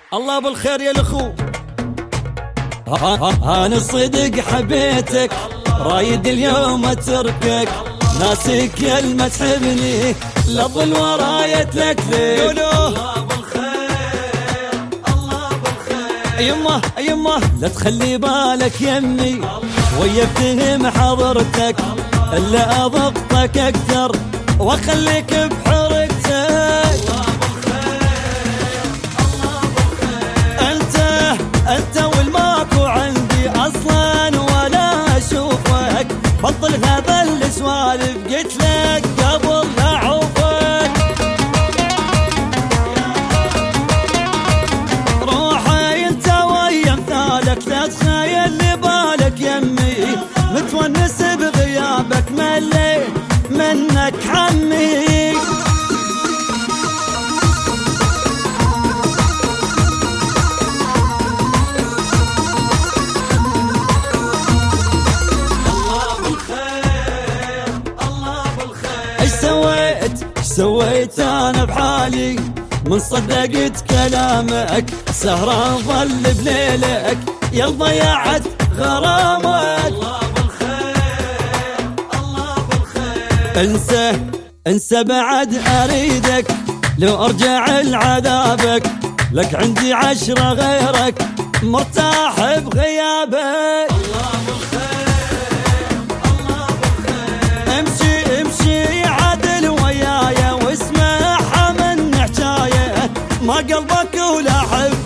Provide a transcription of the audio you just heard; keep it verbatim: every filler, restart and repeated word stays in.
الله بالخير يا الاخو. انا الصدق حبيتك، رايد اليوم اتركك، ناسك يا ما تحبني، لظل ورايا تلكلك. قولوا الله بالخير الله بالخير. يمه يمه لا تخلي بالك يمي، شوية بتهم حضرتك، الا اضغطك اكثر واخليك بحركتك. انت والماكو عندي اصلا ولا اشوفك، بطل هذا السوالف قلت لك قبل لا اعوفك. روحي انت ويا امثالك، لا تخيل لي بالك يمي، متونس بغيابك مليت منك حمي. سويت انا بحالي من صدقت كلامك، سهران ظل بليلك يا ضيعت غرامك. الله بالخير الله بالخير. انسى انسى بعد اريدك، لو ارجع لعذابك، لك عندي عشرة غيرك مرتاح بغيابك. الله بالخير الله بالخير. امشي امشي عدل وياي، ما قلبك ولا حب